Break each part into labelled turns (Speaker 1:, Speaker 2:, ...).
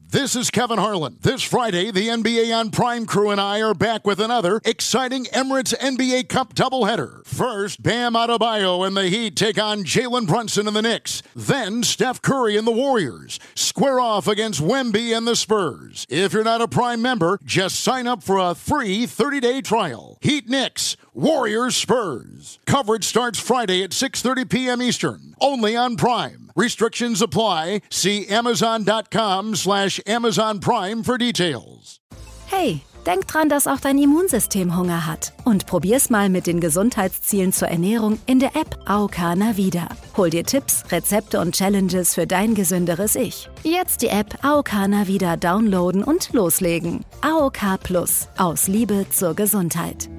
Speaker 1: This is Kevin Harlan. This Friday, the NBA on Prime crew and I are back with another exciting Emirates NBA Cup doubleheader. First, Bam Adebayo and the Heat take on Jalen Brunson and the Knicks. Then, Steph Curry and the Warriors square off against Wemby and the Spurs. If you're not a Prime member, just sign up for a free 30-day trial. Heat Knicks, Warriors Spurs. Coverage starts Friday at 6:30 p.m. Eastern, only on Prime. Restrictions apply. See Amazon.com/Amazon Prime for details.
Speaker 2: Hey, denk dran, dass auch dein Immunsystem Hunger hat. Und probier's mal mit den Gesundheitszielen zur Ernährung in der App AOK Navida. Hol dir Tipps, Rezepte und Challenges für dein gesünderes Ich. Jetzt die App AOK Navida downloaden und loslegen. AOK Plus. Aus Liebe zur Gesundheit.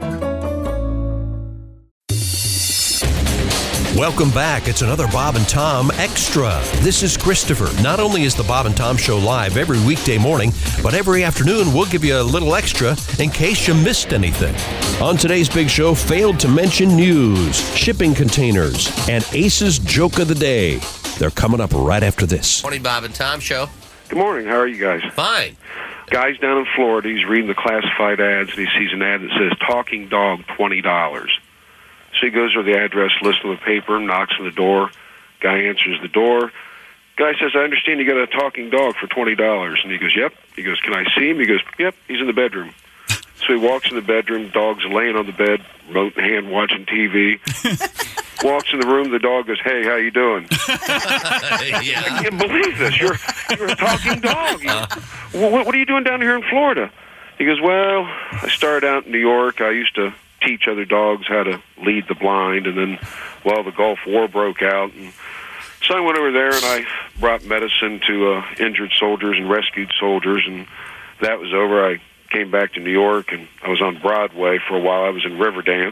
Speaker 3: Welcome back. It's another Bob and Tom Extra. This is Christopher. Not only is the Bob and Tom Show live every weekday morning, but every afternoon we'll give you a little extra in case you missed anything. On today's big show, failed to mention news, shipping containers, and Ace's Joke of the Day. They're coming up right after this.
Speaker 4: Morning, Bob and Tom Show.
Speaker 5: Good morning. How are you guys?
Speaker 4: Fine.
Speaker 5: Guy's down in Florida. He's reading the classified ads, and he sees an ad that says, "Talking dog, $20. So he goes to the address, lists on the paper, knocks on the door. Guy answers the door. Guy says, "I understand you got a talking dog for $20. And he goes, "Yep." He goes, "Can I see him?" He goes, "Yep, he's in the bedroom." So he walks in the bedroom. Dog's laying on the bed, remote in hand, watching TV. Walks in the room. The dog goes, "Hey, how you doing?"
Speaker 4: Yeah.
Speaker 5: "I can't believe this. You're a talking dog. What are you doing down here in Florida?" He goes, "Well, I started out in New York. I used to teach other dogs how to lead the blind, and then, well, the Gulf War broke out, and so I went over there and I brought medicine to injured soldiers and rescued soldiers, and that was over. I came back to New York, and I was on Broadway for a while. I was in Riverdance.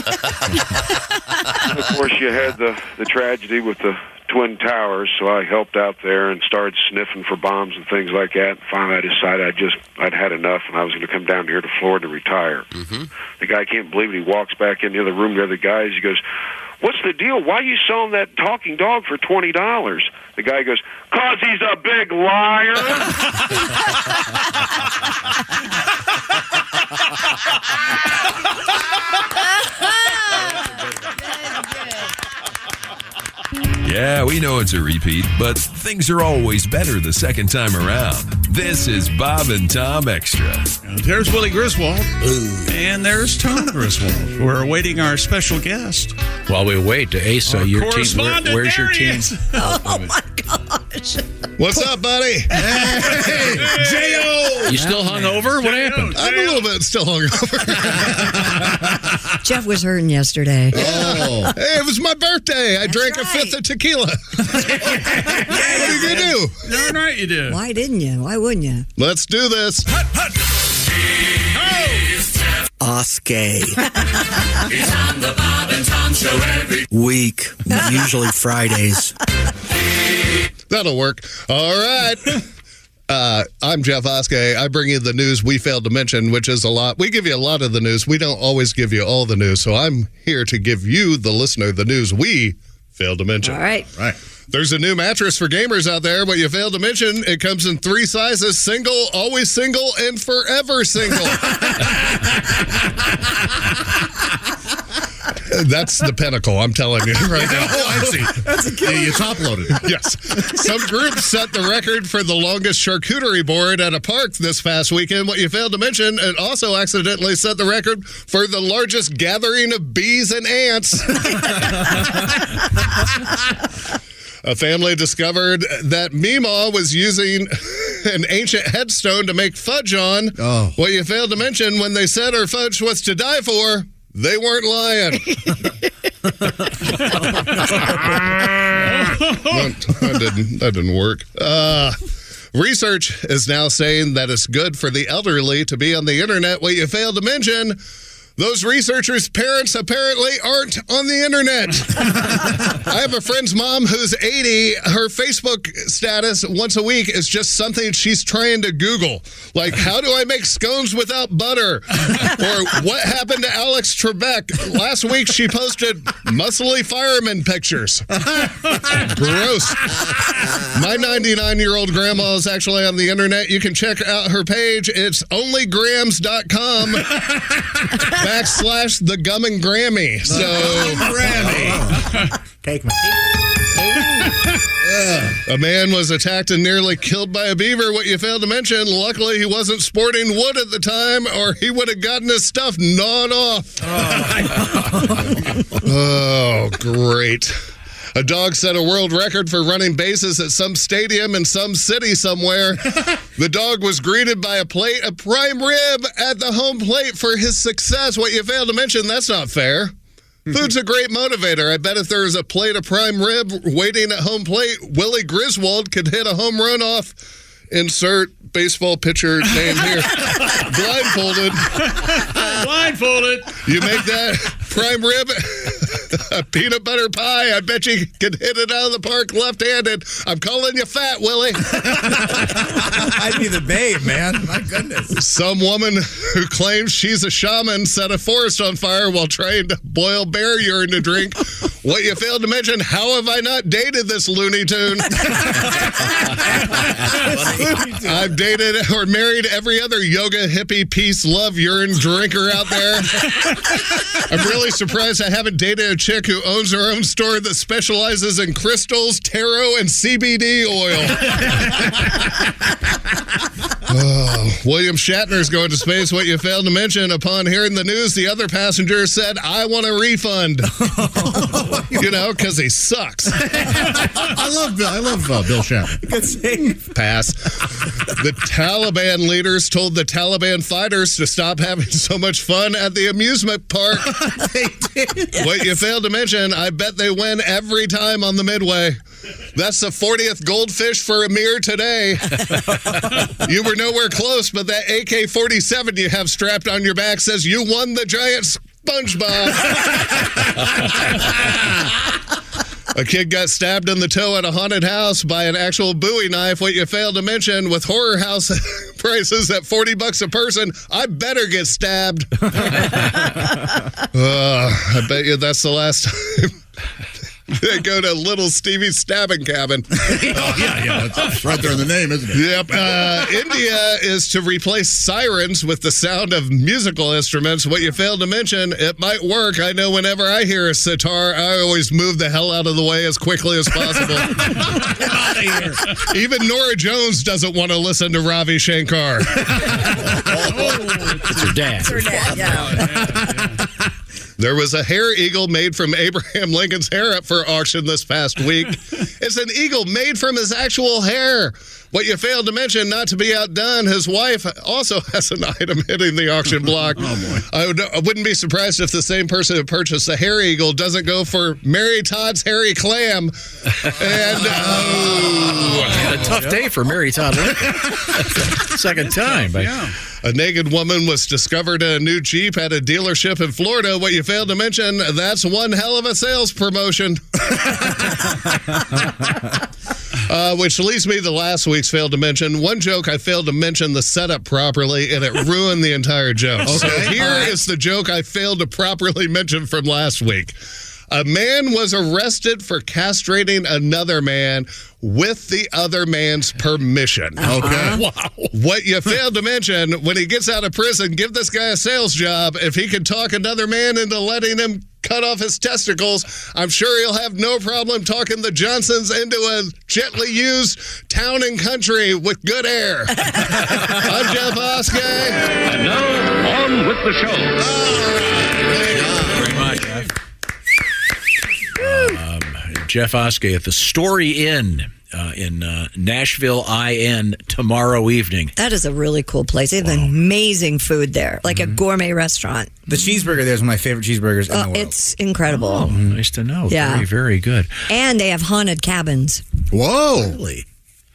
Speaker 5: And of course, you had the tragedy with the Twin Towers, so I helped out there and started sniffing for bombs and things like that. And finally, I decided I'd had enough, and I was going to come down here to Florida to retire." Mm-hmm. The guy can't believe it. He walks back in the other room to the other guys. He goes, "What's the deal? Why are you selling that talking dog for $20? The guy goes, "'Cause he's a big liar."
Speaker 6: Yeah, we know it's a repeat, but things are always better the second time around. This is Bob and Tom Extra.
Speaker 7: There's Willie Griswold. And there's Tom Griswold. We're awaiting our special guest.
Speaker 8: While we wait, Asa, your team, where's your team?
Speaker 9: Oh, my gosh.
Speaker 10: What's up, buddy?
Speaker 7: Hey, J.O.
Speaker 8: You still hungover? What happened?
Speaker 10: I'm a little bit still hungover.
Speaker 9: Jeff was hurting yesterday.
Speaker 10: Oh. Hey, it was my birthday. I drank a fifth of tequila. What are you going to do?
Speaker 7: Darn right you did.
Speaker 9: Why didn't you? Why wouldn't you?
Speaker 10: Let's do this.
Speaker 11: Oskay.
Speaker 12: It's on the Bob and Tom Show every
Speaker 11: week, usually Fridays.
Speaker 10: That'll work. All right. I'm Jeff Oskay. I bring you the news we failed to mention, which is a lot. We give you a lot of the news. We don't always give you all the news. So I'm here to give you, the listener, the news we failed to mention.
Speaker 9: All right.
Speaker 10: There's a new mattress for gamers out there, but you failed to mention it comes in 3 sizes: single, always single, and forever single. That's the pinnacle, I'm telling you right now.
Speaker 7: Oh, I see. That's a killer. You top-loaded.
Speaker 10: Yes. Some groups set the record for the longest charcuterie board at a park this past weekend. What you failed to mention, it also accidentally set the record for the largest gathering of bees and ants. A family discovered that Meemaw was using an ancient headstone to make fudge on.
Speaker 7: Oh.
Speaker 10: What you failed to mention, when they said her fudge was to die for, they weren't lying. That didn't work. Research is now saying that it's good for the elderly to be on the internet. What you failed to mention, Those researchers' parents apparently aren't on the internet. I have a friend's mom who's 80. Her Facebook status once a week is just something she's trying to Google. Like, how do I make scones without butter? Or what happened to Alex Trebek? Last week she posted muscly fireman pictures. Gross. My 99-year-old grandma is actually on the internet. You can check out her page. It's onlygrams.com / the Gum and Grammy. So
Speaker 13: Grammy. Take me.
Speaker 10: A man was attacked and nearly killed by a beaver. What you failed to mention, luckily he wasn't sporting wood at the time, or he would have gotten his stuff gnawed off. Oh, great. A dog set a world record for running bases at some stadium in some city somewhere. The dog was greeted by a plate of prime rib at the home plate for his success. What you failed to mention, that's not fair. Food's a great motivator. I bet if there was a plate of prime rib waiting at home plate, Willie Griswold could hit a home run off. Insert baseball pitcher name here. Blindfolded.
Speaker 7: Blindfolded.
Speaker 10: You make that prime rib a peanut butter pie. I bet you could hit it out of the park left-handed. I'm calling you fat, Willie.
Speaker 13: I'd be the babe, man. My goodness.
Speaker 10: Some woman who claims she's a shaman set a forest on fire while trying to boil bear urine to drink. What you failed to mention, how have I not dated this Looney Tune? I've dated or married every other yoga, hippie, peace, love, urine drinker out there. I'm really surprised I haven't dated a chick who owns her own store that specializes in crystals, tarot, and CBD oil. William Shatner's going to space. What you failed to mention, upon hearing the news, the other passenger said, I want a refund. You know, because he sucks.
Speaker 14: I love Bill Shatner.
Speaker 13: Good save.
Speaker 10: Pass. The Taliban leaders told the Taliban fighters to stop having so much fun at the amusement park.
Speaker 13: They did.
Speaker 10: What you failed to mention, I bet they win every time on the Midway. That's the 40th goldfish for Amir today. You were nowhere close, but that AK-47 you have strapped on your back says you won the giant SpongeBob. A kid got stabbed in the toe at a haunted house by an actual Bowie knife. What you failed to mention, with horror house prices at $40 a person, I better get stabbed. I bet you that's the last time they go to Little Stevie's Stabbing Cabin.
Speaker 14: Yeah. That's right there in the name, isn't it?
Speaker 10: Yep. India is to replace sirens with the sound of musical instruments. What you failed to mention, it might work. I know whenever I hear a sitar, I always move the hell out of the way as quickly as possible.
Speaker 14: Get out of here.
Speaker 10: Even Nora Jones doesn't want to listen to Ravi Shankar.
Speaker 8: It's her dad.
Speaker 9: It's her dad, yeah.
Speaker 10: There was a hair eagle made from Abraham Lincoln's hair up for auction this past week. It's an eagle made from his actual hair. What you failed to mention, not to be outdone, his wife also has an item hitting the auction block.
Speaker 14: Oh, boy.
Speaker 10: I wouldn't be surprised if the same person who purchased the hair eagle doesn't go for Mary Todd's hairy clam. And
Speaker 8: a tough day for Mary Todd Lincoln. Second time. But
Speaker 10: a naked woman was discovered in a new Jeep at a dealership in Florida. What you failed to mention, that's one hell of a sales promotion. Which leads me to last week's failed to mention. One joke, I failed to mention the setup properly, and it ruined the entire joke. Okay. So here is the joke I failed to properly mention from last week. A man was arrested for castrating another man with the other man's permission.
Speaker 14: Okay.
Speaker 10: Wow. What you failed to mention, when he gets out of prison, give this guy a sales job. If he can talk another man into letting him cut off his testicles, I'm sure he'll have no problem talking the Johnsons into a gently used town and country with good air. I'm Jeff Oskey.
Speaker 12: And now, on with the show.
Speaker 8: very much. Jeff Oskey at the Story Inn in Nashville, IN, tomorrow evening.
Speaker 9: That is a really cool place. They have amazing food there, like a gourmet restaurant.
Speaker 13: The cheeseburger there is one of my favorite cheeseburgers in the world.
Speaker 9: It's incredible.
Speaker 8: Oh, nice to know.
Speaker 9: Yeah.
Speaker 8: Very, very good.
Speaker 9: And they have haunted cabins.
Speaker 14: Whoa.
Speaker 8: Really?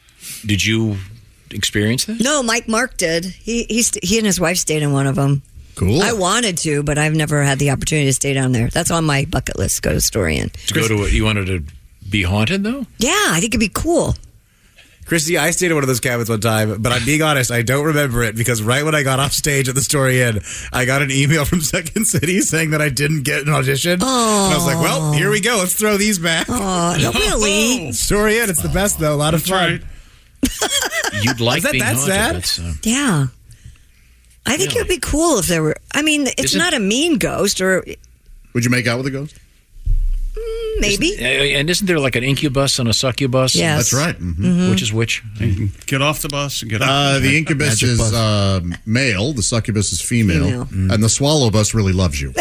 Speaker 8: Did you experience that?
Speaker 9: No, Mike Mark did. He and his wife stayed in one of them.
Speaker 14: Cool.
Speaker 9: I wanted to, but I've never had the opportunity to stay down there. That's on my bucket list. Go to Story Inn.
Speaker 8: To go to it, you wanted to be haunted, though?
Speaker 9: Yeah, I think it'd be cool.
Speaker 13: Christy, I stayed at one of those cabins one time, but I'm being honest, I don't remember it because right when I got off stage at the Story Inn, I got an email from Second City saying that I didn't get an audition.
Speaker 9: Oh.
Speaker 13: And I was like, well, here we go. Let's throw these back.
Speaker 9: Oh, no, really?
Speaker 13: Story Inn, it's the best, though. A lot of fun.
Speaker 8: Right. You'd like
Speaker 13: Is
Speaker 8: being
Speaker 13: that
Speaker 8: haunted.
Speaker 13: sad?
Speaker 9: Yeah. I think it would be cool if there were... I mean, it's not a mean ghost or...
Speaker 14: Would you make out with a ghost?
Speaker 9: Maybe.
Speaker 8: And isn't there like an incubus and a succubus?
Speaker 9: Yes.
Speaker 14: That's right. Mm-hmm.
Speaker 8: Which is which?
Speaker 7: Get off the bus and get out.
Speaker 14: The incubus is male, the succubus is female, and the swallow bus really loves you.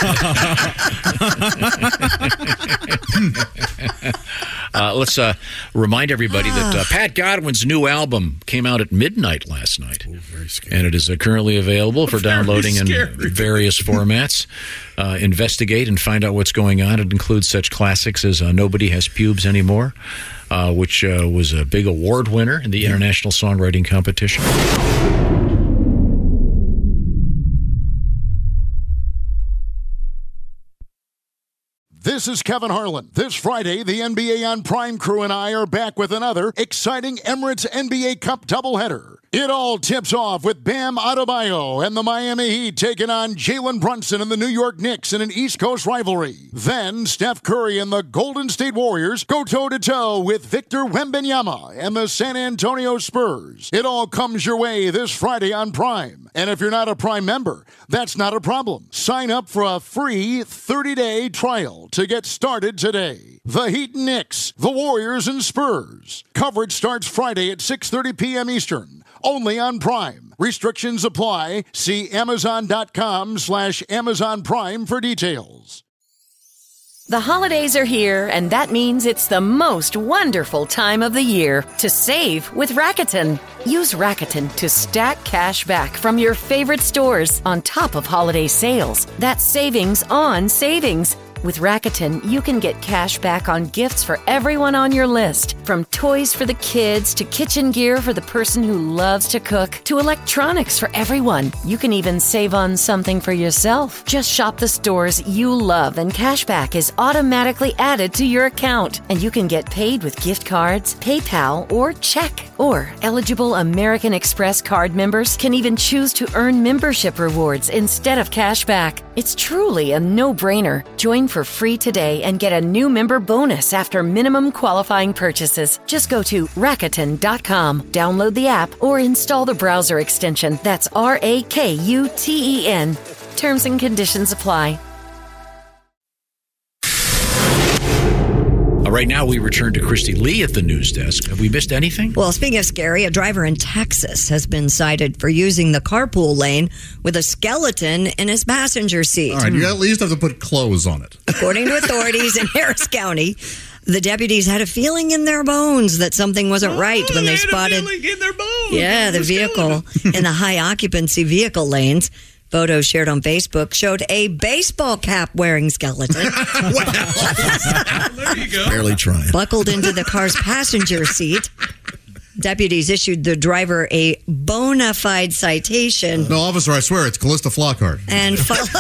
Speaker 8: Let's remind everybody that Pat Godwin's new album came out at midnight last night.
Speaker 14: Very scary.
Speaker 8: And it is currently available for downloading in various formats. Investigate and find out what's going on. It includes such classics as Nobody Has Pubes Anymore, which was a big award winner in the International Songwriting Competition.
Speaker 1: This is Kevin Harlan. This Friday, the NBA on Prime crew and I are back with another exciting Emirates NBA Cup doubleheader. It all tips off with Bam Adebayo and the Miami Heat taking on Jalen Brunson and the New York Knicks in an East Coast rivalry. Then Steph Curry and the Golden State Warriors go toe-to-toe with Victor Wembanyama and the San Antonio Spurs. It all comes your way this Friday on Prime. And if you're not a Prime member, that's not a problem. Sign up for a free 30-day trial to get started today. The Heat and Knicks, the Warriors and Spurs. Coverage starts Friday at 6:30 p.m. Eastern. Only on Prime. Restrictions apply. See Amazon.com/Amazon Prime for details.
Speaker 15: The holidays are here, and that means it's the most wonderful time of the year to save with Rakuten. Use Rakuten to stack cash back from your favorite stores on top of holiday sales. That's savings on savings. With Rakuten, you can get cash back on gifts for everyone on your list. From toys for the kids to kitchen gear for the person who loves to cook to electronics for everyone. You can even save on something for yourself. Just shop the stores you love and cash back is automatically added to your account. And you can get paid with gift cards, PayPal, or check. Or eligible American Express card members can even choose to earn membership rewards instead of cash back. It's truly a no-brainer. Join for free today and get a new member bonus after minimum qualifying purchases. Just go to Rakuten.com, download the app, or install the browser extension. That's Rakuten. Terms and conditions apply.
Speaker 8: Right now, we return to Christy Lee at the news desk. Have we missed anything?
Speaker 9: Well, speaking of scary, a driver in Texas has been cited for using the carpool lane with a skeleton in his passenger seat.
Speaker 14: All right, you at least have to put clothes on it.
Speaker 9: According to authorities in Harris County, the deputies had a feeling in their bones that something wasn't right when they spotted the vehicle in the high occupancy vehicle lanes. Photos shared on Facebook showed a baseball cap wearing skeleton.
Speaker 14: There you go. Barely trying.
Speaker 9: Buckled into the car's passenger seat. Deputies issued the driver a bona fide citation.
Speaker 14: No, officer, I swear it's Callista Flockhart.
Speaker 9: And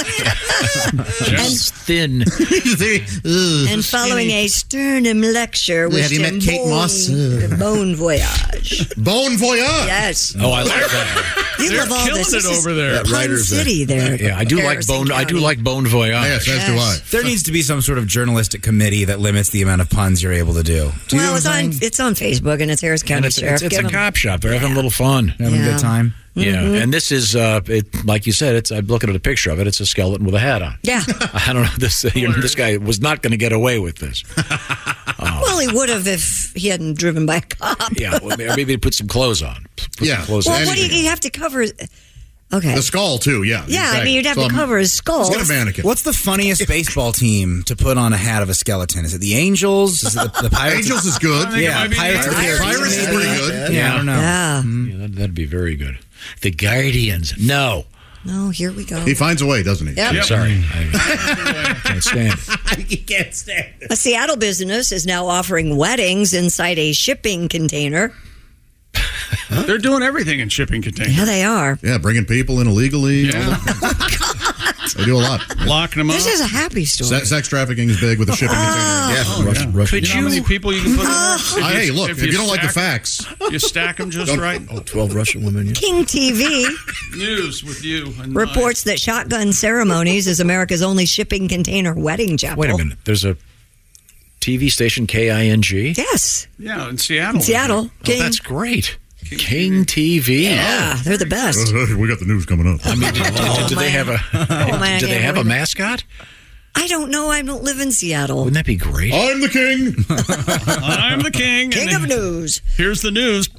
Speaker 8: thin.
Speaker 9: And following a sternum lecture,
Speaker 14: Have you met Kate Moss?
Speaker 9: Bon voyage.
Speaker 14: Bon voyage.
Speaker 9: Yes.
Speaker 8: Oh, I like that.
Speaker 9: You love all this. This is
Speaker 7: over there.
Speaker 9: Pun City there.
Speaker 8: Yeah, I do like Bone. I do like Bone Voyage.
Speaker 14: Yes, as do I.
Speaker 13: There needs to be some sort of journalistic committee that limits the amount of puns you're able to do.
Speaker 9: Well, it's on Facebook, and it's Harris County
Speaker 8: And
Speaker 9: Sheriff.
Speaker 8: it's a cop shop. They're having a little fun.
Speaker 13: Having a good time.
Speaker 8: Yeah, and this is, like you said, I'm looking at a picture of it. It's a skeleton with a hat on.
Speaker 9: Yeah.
Speaker 8: I don't know. This guy was not going to get away with this.
Speaker 9: Well, he would have if he hadn't driven by a cop.
Speaker 8: Yeah, well, maybe they put some clothes on.
Speaker 14: Yeah.
Speaker 9: Well, what do you have to cover? Okay.
Speaker 14: The skull, too, yeah.
Speaker 9: Yeah,
Speaker 14: exactly.
Speaker 9: I mean, you'd have to cover his skull.
Speaker 14: Let's get a mannequin.
Speaker 13: What's the funniest baseball team to put on a hat of a skeleton? Is it the Angels? Is it the Pirates?
Speaker 14: Angels is good.
Speaker 13: Yeah, Pirates is
Speaker 14: pretty good.
Speaker 13: Yeah, I don't know.
Speaker 9: Yeah.
Speaker 8: Yeah, that'd be very good. The Guardians. No.
Speaker 9: Oh, here we go.
Speaker 14: He finds a way, doesn't he?
Speaker 9: Yep.
Speaker 8: I'm sorry. I can't stand it.
Speaker 13: You can't stand it.
Speaker 9: A Seattle business is now offering weddings inside a shipping container.
Speaker 7: They're doing everything in shipping containers.
Speaker 9: Yeah, they are.
Speaker 14: Yeah, bringing people in illegally.
Speaker 7: Yeah.
Speaker 14: They do a lot.
Speaker 7: Locking them up.
Speaker 9: This is a happy story.
Speaker 14: Sex trafficking is big with the shipping container.
Speaker 7: Could you know how many people you can put in there?
Speaker 14: Hey, look, if you don't like the facts.
Speaker 7: You stack them just right.
Speaker 11: 12 Russian women. Yeah.
Speaker 9: King TV
Speaker 7: News with you. And
Speaker 9: reports that Shotgun Ceremonies is America's only shipping container wedding chapel.
Speaker 8: Wait a minute. There's a TV station, KING?
Speaker 9: Yes.
Speaker 7: Yeah, in Seattle.
Speaker 9: In Seattle.
Speaker 8: Oh, that's great. King TV.
Speaker 9: Yeah, they're the best.
Speaker 14: We got the news coming up.
Speaker 8: I mean, do they have a? Do they have a mascot?
Speaker 9: I don't know. I don't live in Seattle.
Speaker 8: Wouldn't that be great?
Speaker 14: I'm the king.
Speaker 7: I'm the king.
Speaker 9: King of news.
Speaker 7: Here's the news.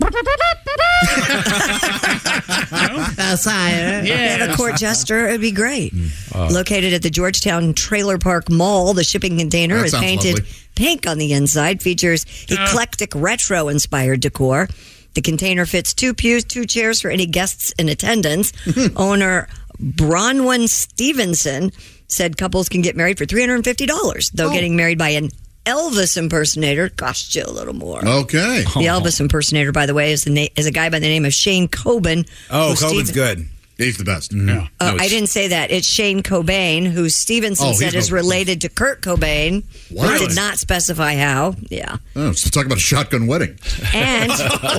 Speaker 9: They have a court jester. It'd be great. Located at the Georgetown Trailer Park Mall, the shipping container
Speaker 14: That
Speaker 9: is
Speaker 14: sounds
Speaker 9: painted
Speaker 14: lovely.
Speaker 9: pink on the inside, features eclectic retro-inspired decor. The container fits 2 pews, 2 chairs for any guests in attendance. Owner Bronwyn Stevenson said couples can get married for $350, though getting married by an Elvis impersonator costs you a little more.
Speaker 14: Okay.
Speaker 9: The Elvis impersonator, by the way, is a guy by the name of Shane Coben.
Speaker 13: Oh, Coben's good.
Speaker 14: He's the best.
Speaker 13: Yeah.
Speaker 9: I didn't say that. It's Shane Cobain, who Stevenson said is related to Kurt Cobain, but did not specify how. Yeah.
Speaker 14: Oh, let's talk about a shotgun wedding.
Speaker 9: And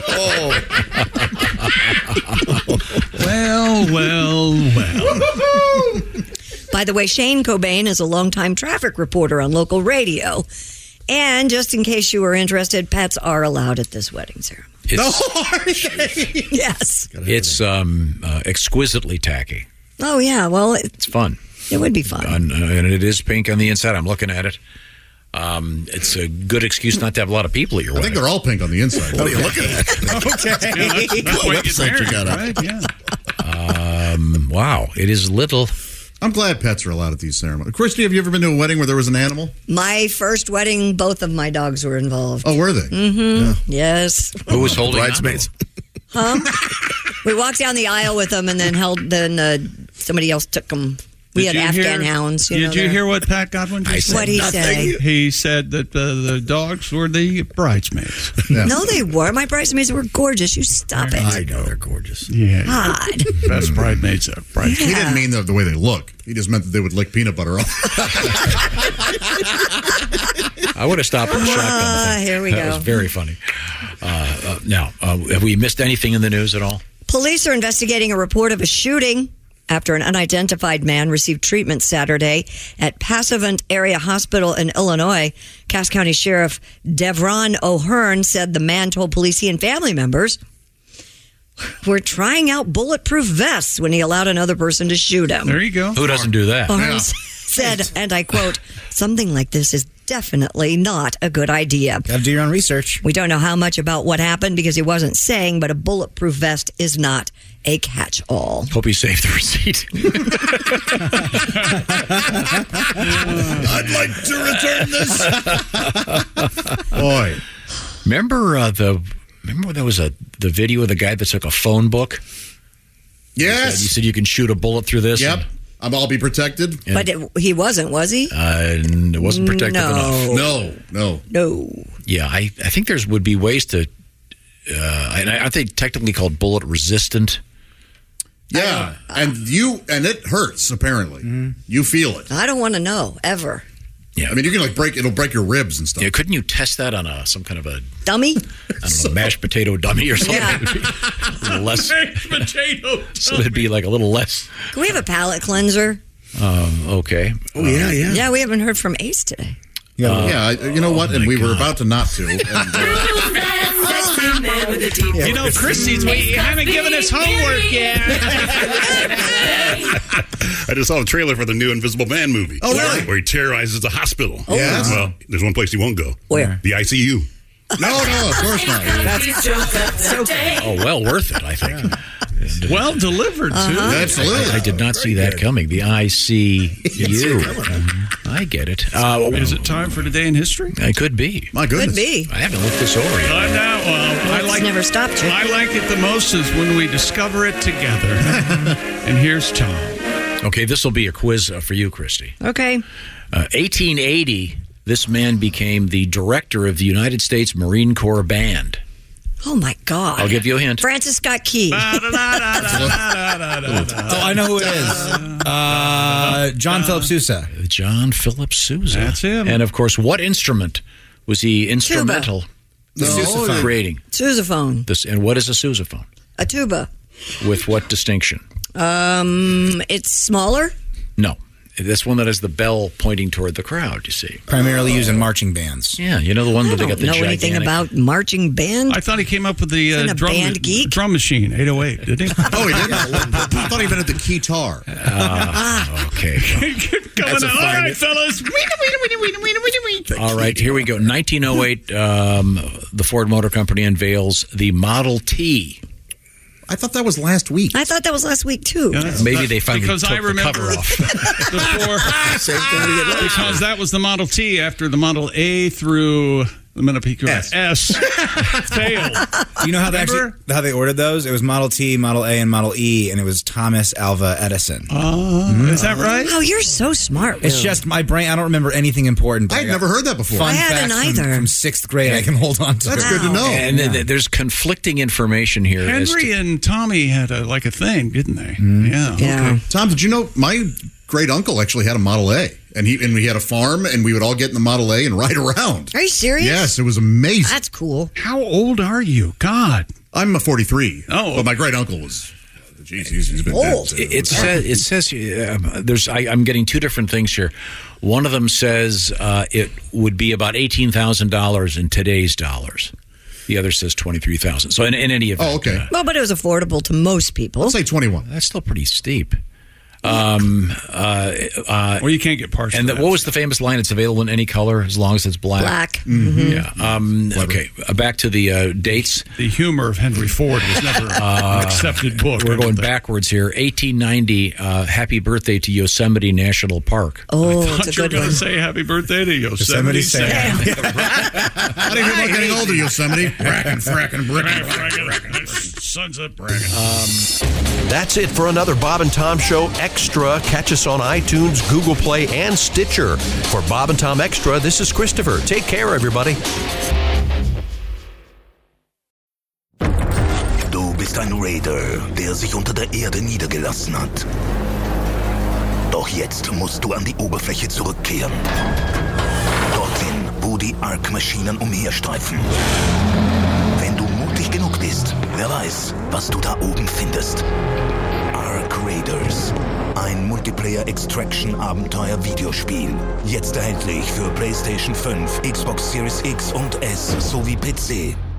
Speaker 7: well.
Speaker 9: by the way, Shane Cobain is a longtime traffic reporter on local radio. And just in case you were interested, pets are allowed at this wedding ceremony. Yes.
Speaker 8: It's exquisitely tacky.
Speaker 9: Oh, yeah. Well,
Speaker 8: It's fun.
Speaker 9: it would be fun.
Speaker 8: And it is pink on the inside. I'm looking at it. It's a good excuse not to have a lot of people at your
Speaker 14: I
Speaker 8: wedding.
Speaker 14: think they're all pink on the inside. What are you looking at?
Speaker 7: Okay.
Speaker 14: What website you got up?
Speaker 7: Right? Yeah.
Speaker 8: Wow. It is little.
Speaker 14: I'm glad pets are allowed at these ceremonies. Christy, have you ever been to a wedding where there was an animal?
Speaker 9: My first wedding, both of my dogs were involved.
Speaker 14: Oh, were they?
Speaker 9: Mm-hmm. Yeah. Yes.
Speaker 8: Who was holding
Speaker 11: Bridesmaids.
Speaker 9: Huh? We walked down the aisle with them, and then somebody else took them. We had Afghan hounds.
Speaker 7: Did you hear what Pat Godwin just said?
Speaker 9: What'd he say?
Speaker 7: He said that the dogs were the bridesmaids.
Speaker 14: Yeah.
Speaker 9: No, they were. My bridesmaids were gorgeous. You stop it.
Speaker 11: I know they're gorgeous.
Speaker 7: Yeah.
Speaker 9: God.
Speaker 7: Best bridesmaids ever.
Speaker 14: He didn't mean the way they look. He just meant that they would lick peanut butter off.
Speaker 8: I would have stopped at the shotgun thing.
Speaker 9: Here we
Speaker 8: That
Speaker 9: go.
Speaker 8: was very funny. Now, have we missed anything in the news at all?
Speaker 9: Police are investigating a report of a shooting after an unidentified man received treatment Saturday at Passavant Area Hospital in Illinois. Cass County Sheriff Devron O'Hearn said the man told police he and family members were trying out bulletproof vests when he allowed another person to shoot him.
Speaker 7: There you go.
Speaker 8: Who doesn't do that?
Speaker 9: O'Hearn said, and I quote, "Something like this is definitely not a good idea.
Speaker 13: Got to do your own research."
Speaker 9: We don't know how much about what happened because he wasn't saying, but a bulletproof vest is not a catch-all."
Speaker 8: Hope he saved the receipt.
Speaker 14: I'd like to return this. Boy.
Speaker 8: Remember there was the video of the guy that took a phone book?
Speaker 14: Yes.
Speaker 8: He said you can shoot a bullet through this.
Speaker 14: Yep. I'll be protected.
Speaker 9: But he wasn't, was he?
Speaker 8: It wasn't protective enough.
Speaker 14: No.
Speaker 8: Yeah, I think there would be ways to. And I think technically called bullet resistant.
Speaker 14: Yeah, and it hurts. Apparently, you feel it.
Speaker 9: I don't want to know ever.
Speaker 8: Yeah,
Speaker 14: I mean you can it'll break your ribs and stuff.
Speaker 8: Yeah, couldn't you test that on some kind of a
Speaker 9: dummy?
Speaker 8: I don't know, mashed potato dummy or something.
Speaker 9: Yeah.
Speaker 8: A little less.
Speaker 7: Mashed potato.
Speaker 8: So it'd be like a little less.
Speaker 9: Can we have a palate cleanser?
Speaker 8: Okay.
Speaker 11: Oh yeah.
Speaker 9: Yeah, we haven't heard from Ace today.
Speaker 14: You know what? And we were about to not to.
Speaker 7: You know, Christy's, we haven't given us homework yet.
Speaker 16: I just saw the trailer for the new Invisible Man movie.
Speaker 14: Oh, really?
Speaker 16: Where he terrorizes the hospital.
Speaker 14: Oh, yes.
Speaker 16: Well, there's one place he won't go.
Speaker 9: Where?
Speaker 16: The ICU.
Speaker 14: No, of course not.
Speaker 8: Oh, well worth it, I think.
Speaker 7: Well delivered, too.
Speaker 14: Absolutely.
Speaker 8: I did not see that coming. The ICU. I get it.
Speaker 7: Is it time for Today in History?
Speaker 8: It could be.
Speaker 14: My goodness.
Speaker 9: Could be.
Speaker 8: I haven't looked this over yet.
Speaker 9: It's never stopped you.
Speaker 7: I like it the most is when we discover it together. And here's Tom.
Speaker 8: Okay, this will be a quiz for you, Christy.
Speaker 9: Okay.
Speaker 8: 1880, this man became the director of the United States Marine Corps Band.
Speaker 9: Oh, my God.
Speaker 8: I'll give you a hint.
Speaker 9: Francis Scott Key.
Speaker 13: I know who it is. John Philip Sousa.
Speaker 8: John Philip Sousa.
Speaker 7: That's him.
Speaker 8: And, of course, what instrument was he instrumental
Speaker 9: Sousaphone.
Speaker 8: creating?
Speaker 9: Sousaphone.
Speaker 8: And what is a sousaphone?
Speaker 9: A tuba.
Speaker 8: With what distinction?
Speaker 9: It's smaller.
Speaker 8: No. This one that has the bell pointing toward the crowd, you see.
Speaker 13: Primarily used in marching bands.
Speaker 8: Yeah, you know the one where they got the
Speaker 9: know anything about marching band.
Speaker 7: I thought he came up with the
Speaker 9: band geek?
Speaker 7: drum machine, 808, didn't he?
Speaker 14: Oh, he didn't? I thought he invented the keytar.
Speaker 8: Okay.
Speaker 7: Coming out. All right, fellas.
Speaker 8: All right, here we go. 1908, the Ford Motor Company unveils the Model T.
Speaker 14: I thought that was last week.
Speaker 9: I thought that was last week, too.
Speaker 7: Yeah,
Speaker 8: Maybe they finally
Speaker 7: because
Speaker 8: took
Speaker 7: I remember
Speaker 8: the cover off.
Speaker 7: before, because that was the Model T after the Model A through the Minnepeak S failed.
Speaker 13: Do you know how they ordered those? It was Model T, Model A, and Model E, and it was Thomas Alva Edison.
Speaker 7: Is that right?
Speaker 9: Oh, you're so smart.
Speaker 13: It's
Speaker 9: Will.
Speaker 13: just my brain. I don't remember anything important.
Speaker 14: I'd never heard that before.
Speaker 13: Fun
Speaker 9: I hadn't
Speaker 13: facts
Speaker 9: either.
Speaker 13: from 6th grade I can hold on to.
Speaker 14: That's good to know.
Speaker 8: And there's conflicting information here.
Speaker 7: Henry and Tommy had a thing, didn't they? Yeah.
Speaker 9: Yeah.
Speaker 7: Okay.
Speaker 14: Tom, did you know my great uncle actually had a Model A, and we had a farm, and we would all get in the Model A and ride around.
Speaker 9: Are you serious?
Speaker 14: Yes, it was amazing.
Speaker 9: That's cool.
Speaker 7: How old are you? God.
Speaker 14: I'm a 43.
Speaker 7: Oh,
Speaker 14: but my great uncle was. Geez, he's been
Speaker 9: old.
Speaker 14: dead.
Speaker 8: It says I'm getting two different things here. One of them says it would be about $18,000 in today's dollars. The other says 23,000. So in any event,
Speaker 14: okay.
Speaker 9: Well, but it was affordable to most people.
Speaker 14: Let's say 21.
Speaker 8: That's still pretty steep.
Speaker 7: Well, you can't get parts.
Speaker 8: And what was the famous line? It's available in any color as long as it's black.
Speaker 9: Black.
Speaker 8: Mm-hmm. Yeah. Okay. Back to the dates.
Speaker 7: The humor of Henry Ford was never an accepted book.
Speaker 8: We're going backwards here. 1890. Happy birthday to Yosemite National Park.
Speaker 9: Oh,
Speaker 7: I
Speaker 9: it's a
Speaker 7: thought you were
Speaker 9: good
Speaker 7: going
Speaker 9: one.
Speaker 7: to say happy birthday to Yosemite Sam.
Speaker 14: How do you feel about getting older, Yosemite? Frackin',
Speaker 7: Sons of bragging.
Speaker 3: That's it for another Bob and Tom Show Extra. Catch us on iTunes, Google Play, and Stitcher. For Bob and Tom Extra, this is Christopher. Take care, everybody.
Speaker 17: Du bist ein Raider, der sich unter der Erde niedergelassen hat. Doch jetzt musst du an die Oberfläche zurückkehren. Dorthin, wo die Ark-Maschinen umherstreifen. Wenn du mutig genug bist, wer weiß, was du da oben findest. Ark Raiders. Ein Multiplayer-Extraction-Abenteuer-Videospiel. Jetzt erhältlich für PlayStation 5, Xbox Series X und S sowie PC.